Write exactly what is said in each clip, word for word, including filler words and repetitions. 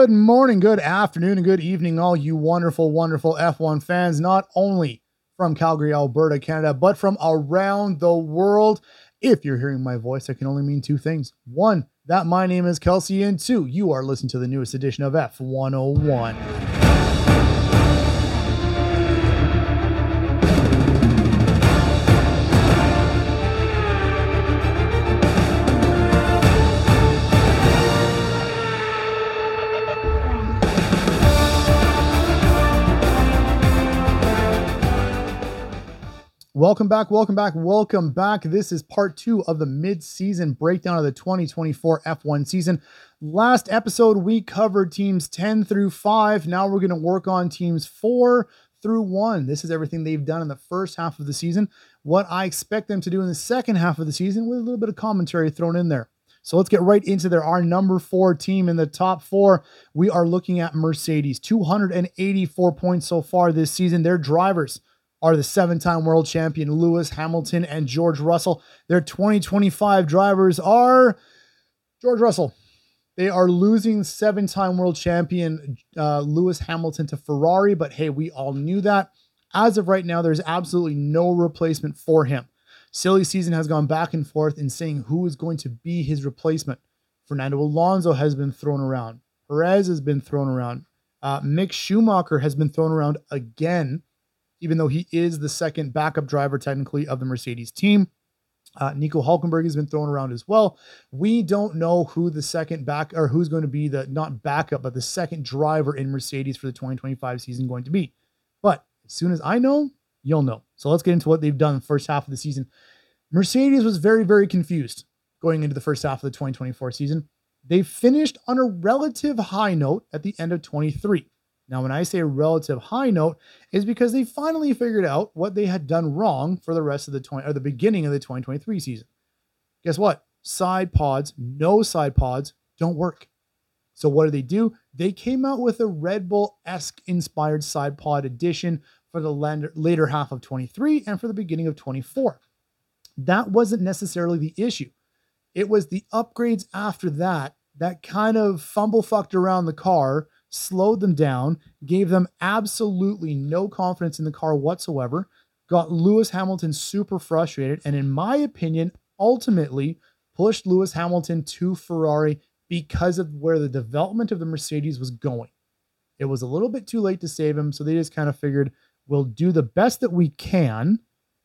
Good morning, good afternoon, and good evening, all you wonderful, wonderful F one fans, not only from Calgary, Alberta, Canada, but from around the world. If you're hearing my voice, that can only mean two things. One, that my name is Kelsey, and two, you are listening to the newest edition of F one oh one. Welcome back, welcome back, welcome back. This is part two of the mid-season breakdown of the twenty twenty-four F one season. Last episode, we covered teams ten through five. Now we're going to work on teams four through one. This is everything they've done in the first half of the season, what I expect them to do in the second half of the season, with a little bit of commentary thrown in there. So let's get right into there. Our number four team in the top four, we are looking at Mercedes. two hundred eighty-four points so far this season. Their drivers are the seven-time world champion Lewis Hamilton and George Russell. Their twenty twenty-five drivers are George Russell. They are losing seven-time world champion uh, Lewis Hamilton to Ferrari, but hey, we all knew that. As of right now, there's absolutely no replacement for him. Silly season has gone back and forth in saying who is going to be his replacement. Fernando Alonso has been thrown around. Perez has been thrown around. Uh, Mick Schumacher has been thrown around again, even though he is the second backup driver technically of the Mercedes team. Uh, Nico Hülkenberg has been thrown around as well. We don't know who the second back, or who's going to be the, not backup, but the second driver in Mercedes for the twenty twenty-five season going to be. But as soon as I know, you'll know. So let's get into what they've done the first half of the season. Mercedes was very, very confused going into the first half of the twenty twenty-four season. They finished on a relative high note at the end of twenty-three. Now, when I say a relative high note, is because they finally figured out what they had done wrong for the rest of the twenty or the beginning of the twenty twenty-three season. Guess what? Side pods, no side pods don't work. So what did they do? They came out with a Red Bull-esque inspired side pod edition for the later half of twenty-three and for the beginning of twenty-four. That wasn't necessarily the issue. It was the upgrades after that that kind of fumble fucked around the car, slowed them down, gave them absolutely no confidence in the car whatsoever, got Lewis Hamilton super frustrated, and in my opinion, ultimately pushed Lewis Hamilton to Ferrari because of where the development of the Mercedes was going. It was a little bit too late to save him, so they just kind of figured, we'll do the best that we can.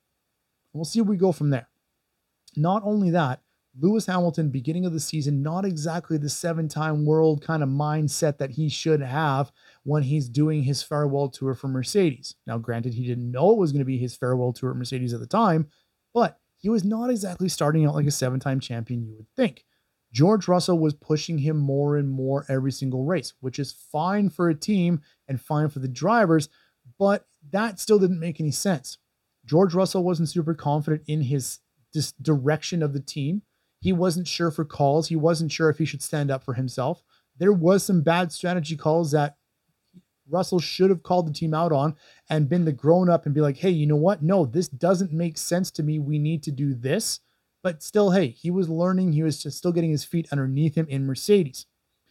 We'll see where we go from there. Not only that, Lewis Hamilton, beginning of the season, not exactly the seven-time world kind of mindset that he should have when he's doing his farewell tour for Mercedes. Now, granted, he didn't know it was going to be his farewell tour at Mercedes at the time, but he was not exactly starting out like a seven-time champion you would think. George Russell was pushing him more and more every single race, which is fine for a team and fine for the drivers, but that still didn't make any sense. George Russell wasn't super confident in his this direction of the team. He wasn't sure for calls. He wasn't sure if he should stand up for himself. There was some bad strategy calls that Russell should have called the team out on and been the grown up and be like, hey, you know what? No, this doesn't make sense to me. We need to do this. But still, hey, he was learning. He was just still getting his feet underneath him in Mercedes.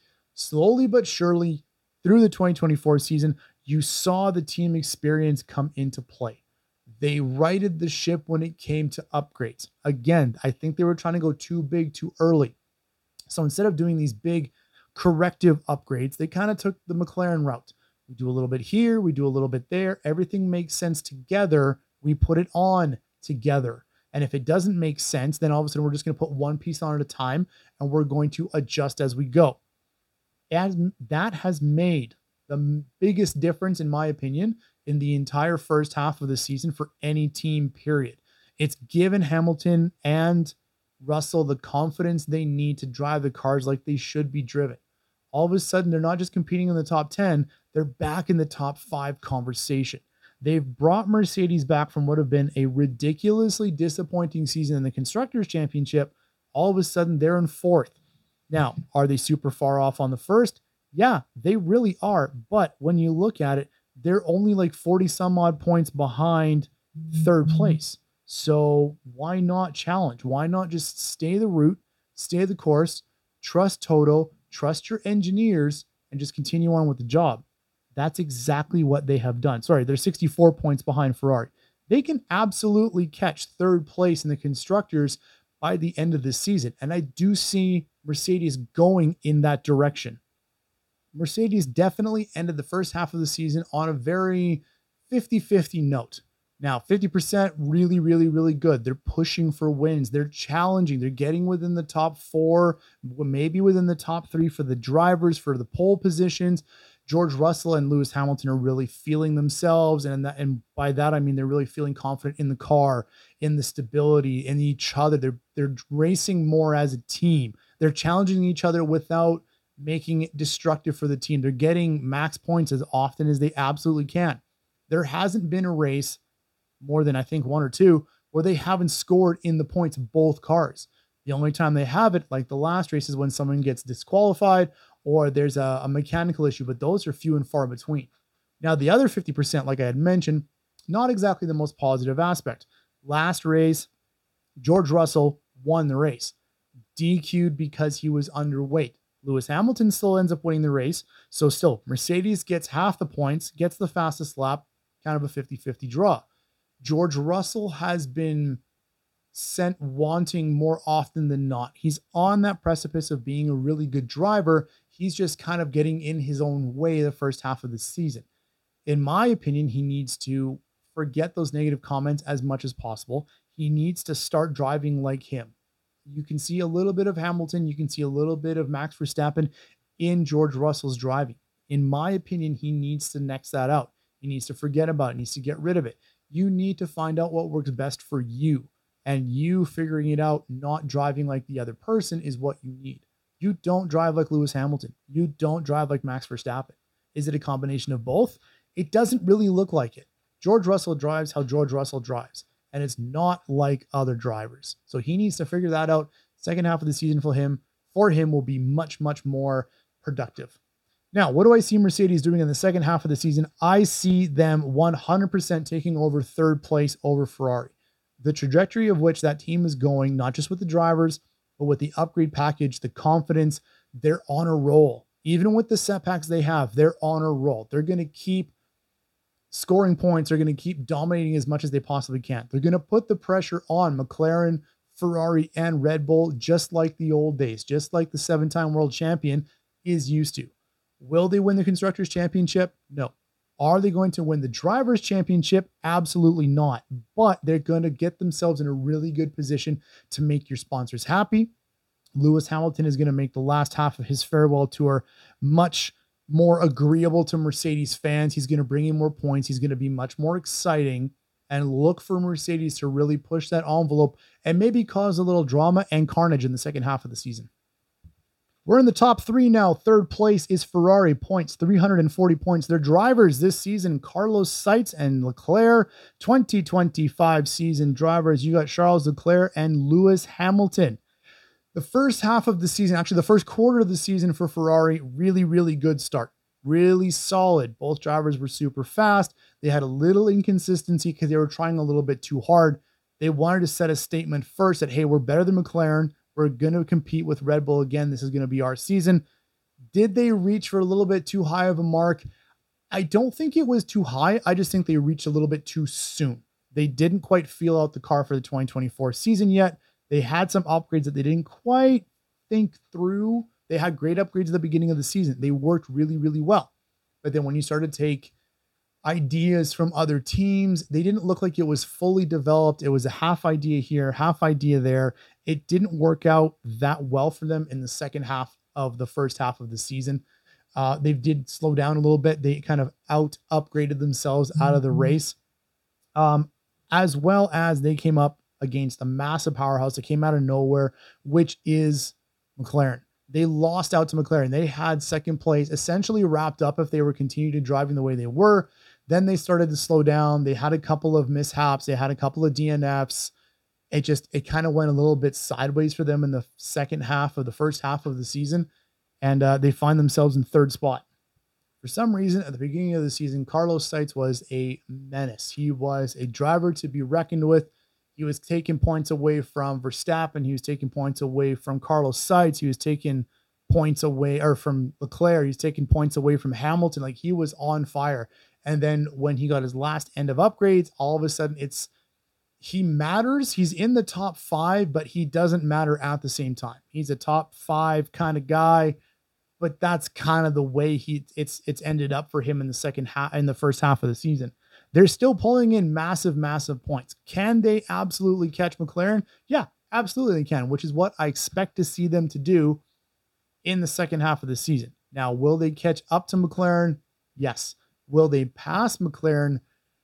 Slowly but surely through the twenty twenty-four season, you saw the team experience come into play. They righted the ship when it came to upgrades. Again, I think they were trying to go too big too early. So instead of doing these big corrective upgrades, they kind of took the McLaren route. We do a little bit here, we do a little bit there. Everything makes sense together. We put it on together. And if it doesn't make sense, then all of a sudden we're just going to put one piece on at a time and we're going to adjust as we go. And that has made the biggest difference, in my opinion, in the entire first half of the season for any team, period. It's given Hamilton and Russell the confidence they need to drive the cars like they should be driven. All of a sudden, they're not just competing in the top ten, they're back in the top five conversation. They've brought Mercedes back from what have been a ridiculously disappointing season in the Constructors' Championship. All of a sudden, they're in fourth. Now, are they super far off on the first? Yeah, they really are. But when you look at it, they're only like forty some odd points behind third place. So why not challenge? Why not just stay the route, stay the course, trust Toto, trust your engineers, and just continue on with the job. That's exactly what they have done. Sorry, they're sixty-four points behind Ferrari. They can absolutely catch third place in the constructors by the end of this season. And I do see Mercedes going in that direction. Mercedes definitely ended the first half of the season on a very fifty-fifty note. Now, fifty percent, really, really, really good. They're pushing for wins. They're challenging. They're getting within the top four, maybe within the top three for the drivers, for the pole positions. George Russell and Lewis Hamilton are really feeling themselves. And, that, and by that, I mean, they're really feeling confident in the car, in the stability, in each other. They're, they're racing more as a team. They're challenging each other without making it destructive for the team. They're getting max points as often as they absolutely can. There hasn't been a race, more than I think one or two, where they haven't scored in the points of both cars. The only time they have it, like the last race, is when someone gets disqualified or there's a, a mechanical issue, but those are few and far between. Now, the other fifty percent, like I had mentioned, not exactly the most positive aspect. Last race, George Russell won the race, D Q'd because he was underweight. Lewis Hamilton still ends up winning the race. So still, Mercedes gets half the points, gets the fastest lap, kind of a fifty-fifty draw. George Russell has been sent wanting more often than not. He's on that precipice of being a really good driver. He's just kind of getting in his own way the first half of the season. In my opinion, he needs to forget those negative comments as much as possible. He needs to start driving like him. You can see a little bit of Hamilton. You can see a little bit of Max Verstappen in George Russell's driving. In my opinion, he needs to next that out. He needs to forget about it. He needs to get rid of it. You need to find out what works best for you. And you figuring it out, not driving like the other person, is what you need. You don't drive like Lewis Hamilton. You don't drive like Max Verstappen. Is it a combination of both? It doesn't really look like it. George Russell drives how George Russell drives, and it's not like other drivers. So he needs to figure that out. Second half of the season for him, for him will be much, much more productive. Now, what do I see Mercedes doing in the second half of the season? I see them one hundred percent taking over third place over Ferrari. The trajectory of which that team is going, not just with the drivers, but with the upgrade package, the confidence, they're on a roll. Even with the setbacks they have, they're on a roll. They're going to keep scoring points. They're going to keep dominating as much as they possibly can. They're going to put the pressure on McLaren, Ferrari, and Red Bull, just like the old days, just like the seven-time world champion is used to. Will they win the Constructors' Championship? No. Are they going to win the Drivers' Championship? Absolutely not. But they're going to get themselves in a really good position to make your sponsors happy. Lewis Hamilton is going to make the last half of his farewell tour much more agreeable to Mercedes fans. He's going to bring in more points. He's going to be much more exciting, and look for Mercedes to really push that envelope and maybe cause a little drama and carnage in the second half of the season. We're in the top three now. Third place is Ferrari, points, three hundred forty points. Their drivers this season, Carlos Sainz and Leclerc, twenty twenty-five season drivers. You got Charles Leclerc and Lewis Hamilton. The first half of the season, actually the first quarter of the season for Ferrari, really, really good start. Really solid. Both drivers were super fast. They had a little inconsistency because they were trying a little bit too hard. They wanted to set a statement first that, hey, we're better than McLaren. We're going to compete with Red Bull again. This is going to be our season. Did they reach for a little bit too high of a mark? I don't think it was too high. I just think they reached a little bit too soon. They didn't quite feel out the car for the twenty twenty-four season yet. They had some upgrades that they didn't quite think through. They had great upgrades at the beginning of the season. They worked really, really well. But then when you started to take ideas from other teams, they didn't look like it was fully developed. It was a half idea here, half idea there. It didn't work out that well for them in the second half of the first half of the season. Uh, they did slow down a little bit. They kind of out upgraded themselves out of the race, um, as well as they came up against a massive powerhouse that came out of nowhere, which is McLaren. They lost out to McLaren. They had second place essentially wrapped up if they were continuing to driving the way they were. Then they started to slow down. They had a couple of mishaps. They had a couple of D N Fs. It just, it kind of went a little bit sideways for them in the second half of the first half of the season. And uh, they find themselves in third spot. For some reason, at the beginning of the season, Carlos Sainz was a menace. He was a driver to be reckoned with. He was taking points away from Verstappen. He was taking points away from Carlos Sainz. He was taking points away, or from Leclerc. He's taking points away from Hamilton. Like, he was on fire. And then when he got his last end of upgrades, all of a sudden it's, he matters. He's in the top five, but he doesn't matter at the same time. He's a top five kind of guy, but that's kind of the way he it's it's ended up for him in the second half, in the first half of the season. They're still pulling in massive, massive points. Can they absolutely catch McLaren? Yeah, absolutely they can, which is what I expect to see them to do in the second half of the season. Now, will they catch up to McLaren? Yes. Will they pass McLaren?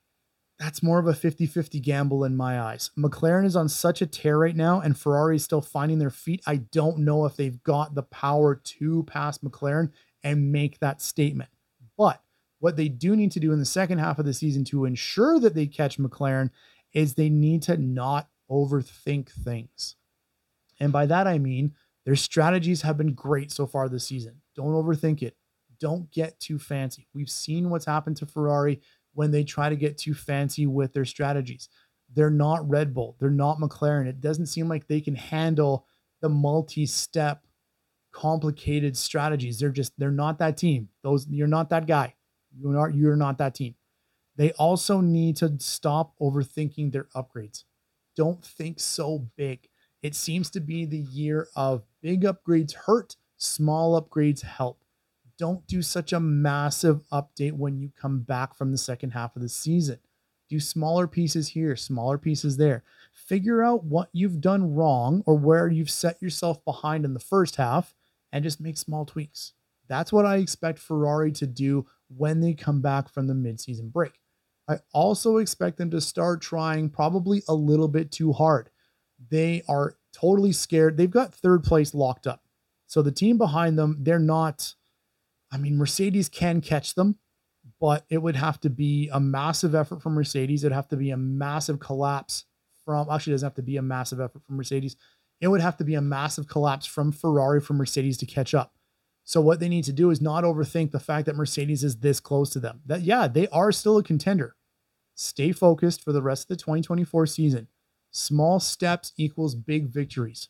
That's more of a fifty-fifty gamble in my eyes. McLaren is on such a tear right now, and Ferrari is still finding their feet. I don't know if they've got the power to pass McLaren and make that statement. But what they do need to do in the second half of the season to ensure that they catch McLaren is they need to not overthink things. And by that, I mean their strategies have been great so far this season. Don't overthink it. Don't get too fancy. We've seen what's happened to Ferrari when they try to get too fancy with their strategies. They're not Red Bull. They're not McLaren. It doesn't seem like they can handle the multi-step, complicated strategies. They're just, they're not that team. Those, you're not that guy. You're not, you're not that team. They also need to stop overthinking their upgrades. Don't think so big. It seems to be the year of big upgrades hurt, small upgrades help. Don't do such a massive update when you come back from the second half of the season. Do smaller pieces here, smaller pieces there. Figure out what you've done wrong or where you've set yourself behind in the first half and just make small tweaks. That's what I expect Ferrari to do when they come back from the mid-season break. I also expect them to start trying probably a little bit too hard. They are totally scared. They've got third place locked up. So the team behind them, they're not... I mean, Mercedes can catch them, but it would have to be a massive effort from Mercedes. It'd have to be a massive collapse from, actually it doesn't have to be a massive effort from Mercedes. It would have to be a massive collapse from Ferrari for Mercedes to catch up. So what they need to do is not overthink the fact that Mercedes is this close to them. That, yeah, they are still a contender. Stay focused for the rest of the twenty twenty-four season. Small steps equals big victories.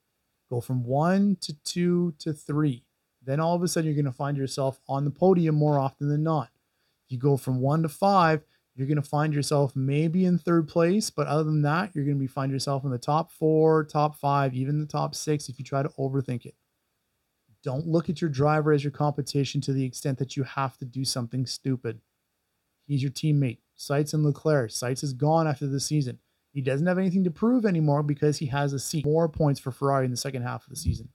Go from one to two to three. Then all of a sudden you're going to find yourself on the podium more often than not. If you go from one to five, you're going to find yourself maybe in third place, but other than that, you're going to be find yourself in the top four, top five, even the top six if you try to overthink it. Don't look at your driver as your competition to the extent that you have to do something stupid. He's your teammate. Sainz and Leclerc. Sainz is gone after the season. He doesn't have anything to prove anymore because he has a seat. More points for Ferrari in the second half of the season.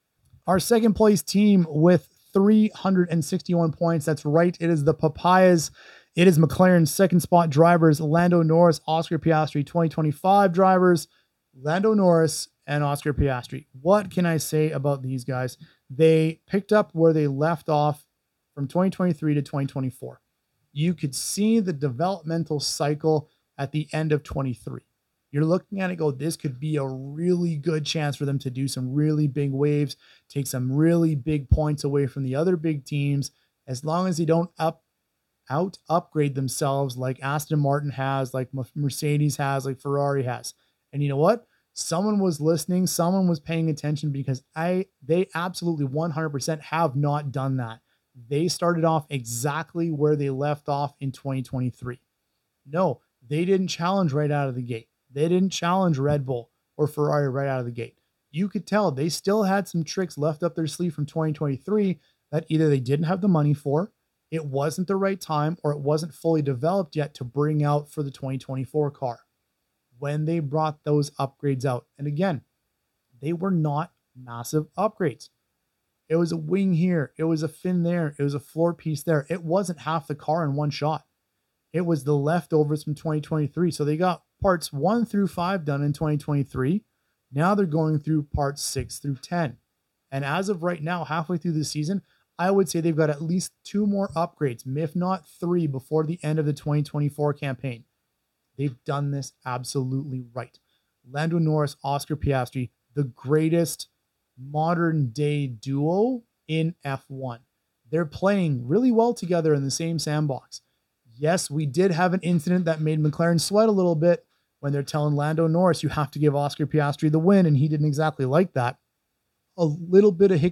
Our second place team with three hundred sixty-one points. That's right. It is the Papayas. It is McLaren's second spot drivers, Lando Norris, Oscar Piastri, twenty twenty-five drivers, Lando Norris and Oscar Piastri. What can I say about these guys? They picked up where they left off from twenty twenty-three to twenty twenty-four. You could see the developmental cycle at the end of twenty-three. You're looking at it, go, this could be a really good chance for them to do some really big waves, take some really big points away from the other big teams, as long as they don't up out upgrade themselves like Aston Martin has, like Mercedes has, like Ferrari has. And you know what? Someone was listening, someone was paying attention, because I they absolutely one hundred percent have not done that. They started off exactly where they left off in twenty twenty-three. No, they didn't challenge right out of the gate. They didn't challenge Red Bull or Ferrari right out of the gate. You could tell they still had some tricks left up their sleeve from twenty twenty-three that either they didn't have the money for, it wasn't the right time, or it wasn't fully developed yet to bring out for the twenty twenty-four car. When they brought those upgrades out, and again, they were not massive upgrades. It was a wing here. It was a fin there. It was a floor piece there. It wasn't half the car in one shot. It was the leftovers from twenty twenty-three. So they got parts one through five done in twenty twenty-three. Now they're going through parts six through ten. And as of right now, halfway through the season, I would say they've got at least two more upgrades, if not three, before the end of the twenty twenty-four campaign. They've done this absolutely right. Lando Norris, Oscar Piastri, the greatest modern day duo in F one. They're playing really well together in the same sandbox. Yes, we did have an incident that made McLaren sweat a little bit when they're telling Lando Norris, you have to give Oscar Piastri the win, and he didn't exactly like that. A little bit of hiccup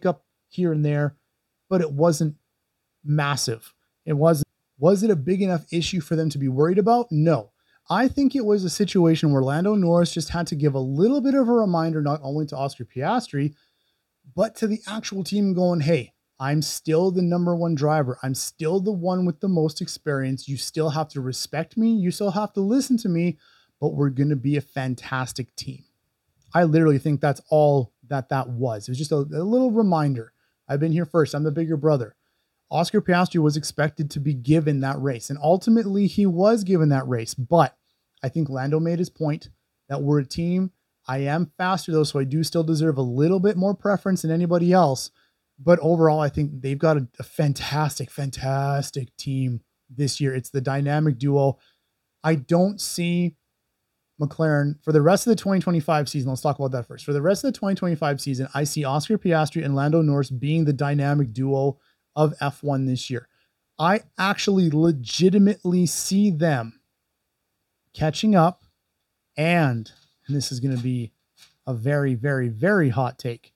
here and there, but it wasn't massive. It wasn't. Was it a big enough issue for them to be worried about? No. I think it was a situation where Lando Norris just had to give a little bit of a reminder, not only to Oscar Piastri, but to the actual team going, hey, I'm still the number one driver. I'm still the one with the most experience. You still have to respect me. You still have to listen to me, but we're going to be a fantastic team. I literally think that's all that that was. It was just a, a little reminder. I've been here first. I'm the bigger brother. Oscar Piastri was expected to be given that race, and ultimately he was given that race. But I think Lando made his point that we're a team. I am faster though, so I do still deserve a little bit more preference than anybody else. But overall, I think they've got a, a fantastic, fantastic team this year. It's the dynamic duo. I don't see McLaren for the rest of the twenty twenty-five season. Let's talk about that first. For the rest of the twenty twenty-five season, I see Oscar Piastri and Lando Norris being the dynamic duo of F one this year. I actually legitimately see them catching up, and, and this is going to be a very, very, very hot take,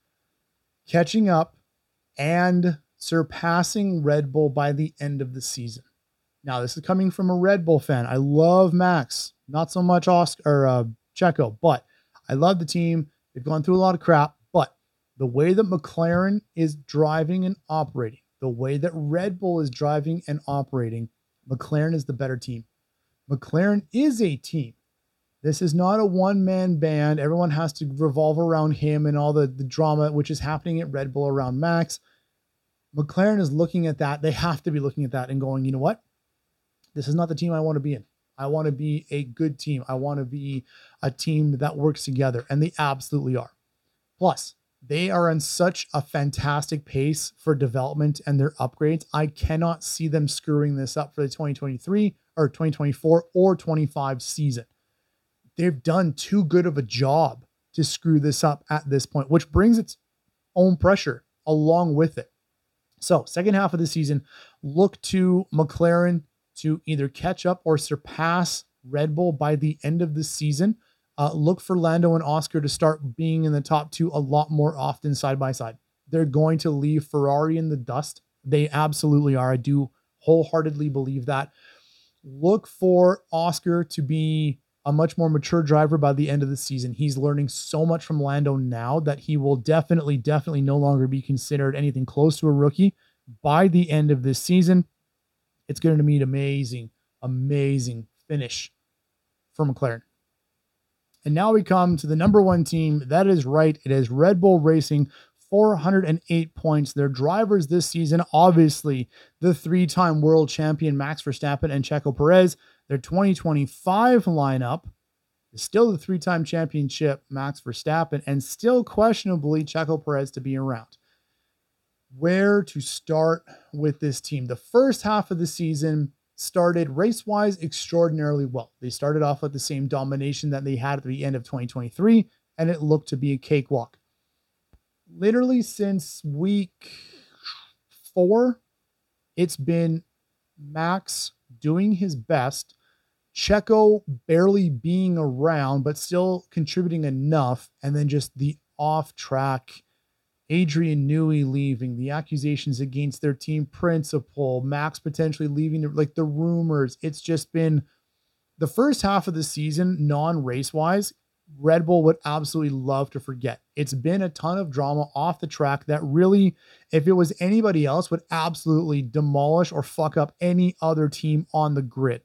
catching up and surpassing Red Bull by the end of the season. Now, this is coming from a Red Bull fan. I love Max, not so much Oscar or uh, Checo, but I love the team. They've gone through a lot of crap, but the way that McLaren is driving and operating, the way that Red Bull is driving and operating, McLaren is the better team. McLaren is a team. This is not a one-man band. Everyone has to revolve around him and all the, the drama which is happening at Red Bull around Max. McLaren is looking at that. They have to be looking at that and going, you know what? This is not the team I want to be in. I want to be a good team. I want to be a team that works together, and they absolutely are. Plus, they are on such a fantastic pace for development and their upgrades. I cannot see them screwing this up for the twenty twenty-three or twenty twenty-four or twenty-five season. They've done too good of a job to screw this up at this point, which brings its own pressure along with it. So second half of the season, look to McLaren to either catch up or surpass Red Bull by the end of the season. Uh, look for Lando and Oscar to start being in the top two a lot more often side by side. They're going to leave Ferrari in the dust. They absolutely are. I do wholeheartedly believe that. Look for Oscar to be a much more mature driver by the end of the season. He's learning so much from Lando now that he will definitely, definitely no longer be considered anything close to a rookie by the end of this season. It's going to be an amazing, amazing finish for McLaren. And now we come to the number one team. That is right. It is Red Bull Racing, four hundred eight points. Their drivers this season, obviously, the three-time world champion Max Verstappen and Checo Perez. Their twenty twenty-five lineup is still the three-time championship Max Verstappen and still questionably Checo Perez to be around. Where to start with this team? The first half of the season started race-wise extraordinarily well. They started off with the same domination that they had at the end of twenty twenty-three, and it looked to be a cakewalk. Literally since week four, it's been Max doing his best, Checo barely being around, but still contributing enough, and then just the off-track Adrian Newey leaving, the accusations against their team principal, Max potentially leaving, like the rumors. It's just been the first half of the season, non-race wise, Red Bull would absolutely love to forget. It's been a ton of drama off the track that really, if it was anybody else, would absolutely demolish or fuck up any other team on the grid.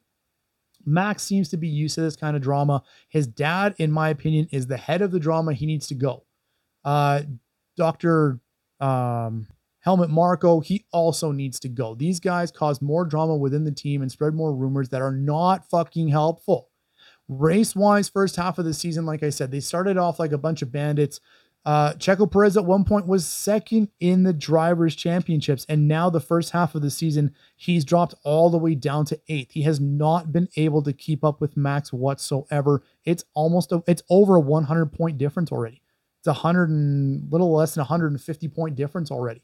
Max seems to be used to this kind of drama. His dad, in my opinion, is the head of the drama. He needs to go. Uh, Doctor Um, Helmut Marko, he also needs to go. These guys cause more drama within the team and spread more rumors that are not fucking helpful. Race-wise, first half of the season, like I said, they started off like a bunch of bandits. Uh, Checo Perez at one point was second in the Drivers' Championships, and now the first half of the season, he's dropped all the way down to eighth. He has not been able to keep up with Max whatsoever. It's almost, a, it's over a one hundred point difference already. It's a hundred and little less than one hundred fifty point difference already.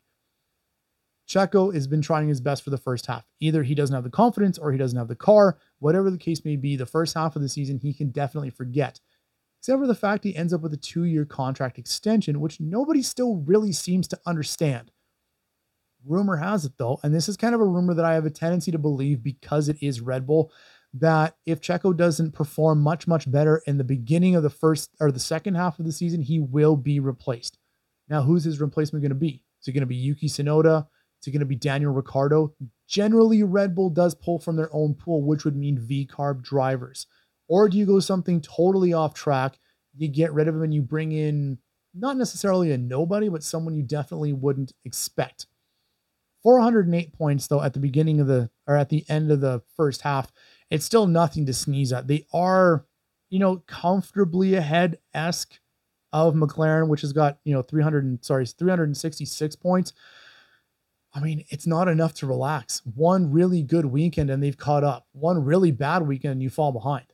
Checo has been trying his best for the first half. Either he doesn't have the confidence or he doesn't have the car. Whatever the case may be, the first half of the season, he can definitely forget. except for the fact he ends up with a two-year contract extension, which nobody still really seems to understand. Rumor has it, though, and this is kind of a rumor that I have a tendency to believe because it is Red Bull, that if Checo doesn't perform much, much better in the beginning of the first or the second half of the season, he will be replaced. Now, who's his replacement going to be? Is it going to be Yuki Tsunoda? Is it going to be Daniel Ricciardo? Generally, Red Bull does pull from their own pool, which would mean V-carb drivers. Or do you go something totally off track? You get rid of him and you bring in not necessarily a nobody, but someone you definitely wouldn't expect. four hundred eight points, though, at the beginning of the, or at the end of the first half, it's still nothing to sneeze at. They are, you know, comfortably ahead-esque of McLaren, which has got, you know, three hundred, sorry, three hundred sixty-six points. I mean, it's not enough to relax. One really good weekend and they've caught up. One really bad weekend and you fall behind.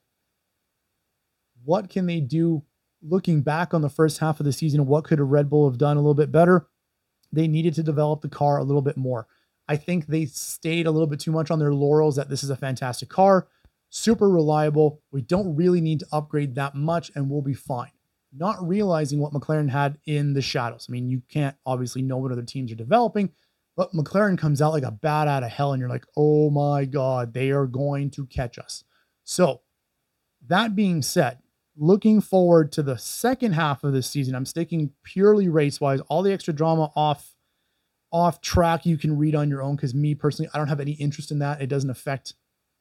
What can they do looking back on the first half of the season? What could a Red Bull have done a little bit better? They needed to develop the car a little bit more. I think they stayed a little bit too much on their laurels that this is a fantastic car, super reliable. We don't really need to upgrade that much and we'll be fine. Not realizing what McLaren had in the shadows. I mean, you can't obviously know what other teams are developing, but McLaren comes out like a bat out of hell and you're like, oh my God, they are going to catch us. So that being said, looking forward to the second half of this season, I'm sticking purely race-wise. All the extra drama off, off track you can read on your own, because me personally, I don't have any interest in that. It doesn't affect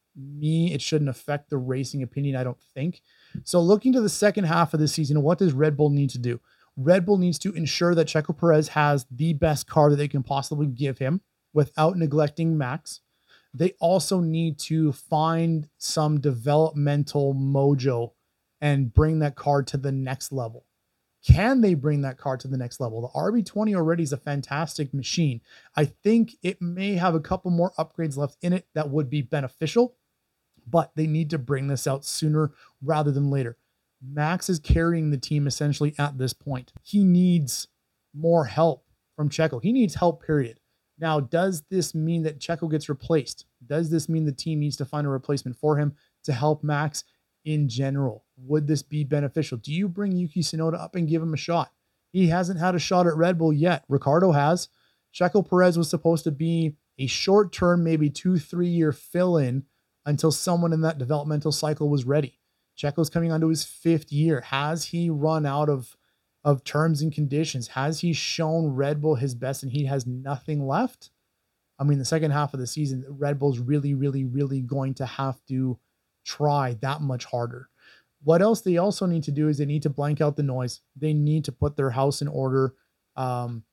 me. It shouldn't affect the racing opinion, I don't think. So looking to the second half of the season, what does Red Bull need to do? Red Bull needs to ensure that Checo Perez has the best car that they can possibly give him without neglecting Max. They also need to find some developmental mojo and bring that car to the next level. Can they bring that car to the next level? The R B twenty already is a fantastic machine. I think it may have a couple more upgrades left in it that would be beneficial, but they need to bring this out sooner rather than later. Max is carrying the team essentially at this point. He needs more help from Checo. He needs help, period. Now, does this mean that Checo gets replaced? Does this mean the team needs to find a replacement for him to help Max in general? Would this be beneficial? Do you bring Yuki Tsunoda up and give him a shot? He hasn't had a shot at Red Bull yet. Ricciardo has. Checo Perez was supposed to be a short-term, maybe two, three-year fill-in until someone in that developmental cycle was ready. Checo's coming onto his fifth year. Has he run out of, of terms and conditions? Has he shown Red Bull his best and he has nothing left? I mean, the second half of the season, Red Bull's really, really, really going to have to try that much harder. What else they also need to do is they need to blank out the noise. They need to put their house in order. Um,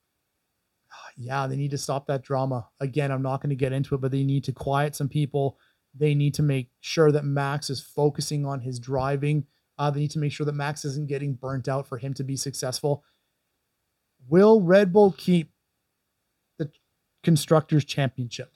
yeah, they need to stop that drama. Again, I'm not going to get into it, but they need to quiet some people. They need to make sure that Max is focusing on his driving. Uh, they need to make sure that Max isn't getting burnt out for him to be successful. Will Red Bull keep the Constructors' Championship?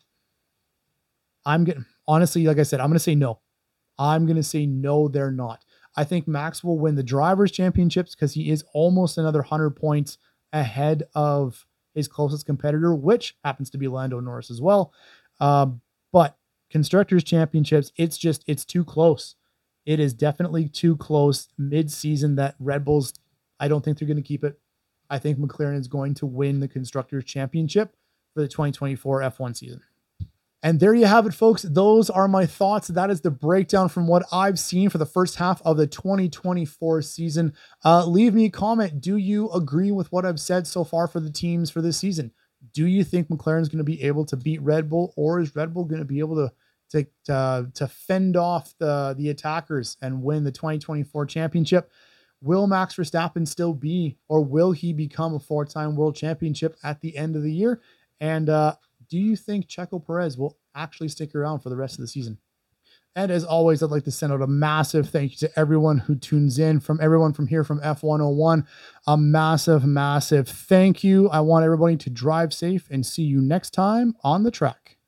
I'm getting, honestly, like I said, I'm going to say no. I'm going to say no, they're not. I think Max will win the Drivers' Championships because he is almost another one hundred points ahead of his closest competitor, which happens to be Lando Norris as well. Um, but Constructors' Championships, it's just, it's too close. It is definitely too close mid-season that Red Bulls, I don't think they're going to keep it. I think McLaren is going to win the Constructors' Championship for the twenty twenty-four F one season. And there you have it, folks. Those are my thoughts. That is the breakdown from what I've seen for the first half of the twenty twenty-four season. Uh, leave me a comment. Do you agree with what I've said so far for the teams for this season? Do you think McLaren's going to be able to beat Red Bull, or is Red Bull going to be able to to to, to fend off the, the attackers and win the twenty twenty-four championship? Will Max Verstappen still be, or will he become a four-time world championship at the end of the year? And uh, do you think Checo Perez will actually stick around for the rest of the season? And as always, I'd like to send out a massive thank you to everyone who tunes in, from everyone from here from F one oh one. A massive, massive thank you. I want everybody to drive safe and see you next time on the track.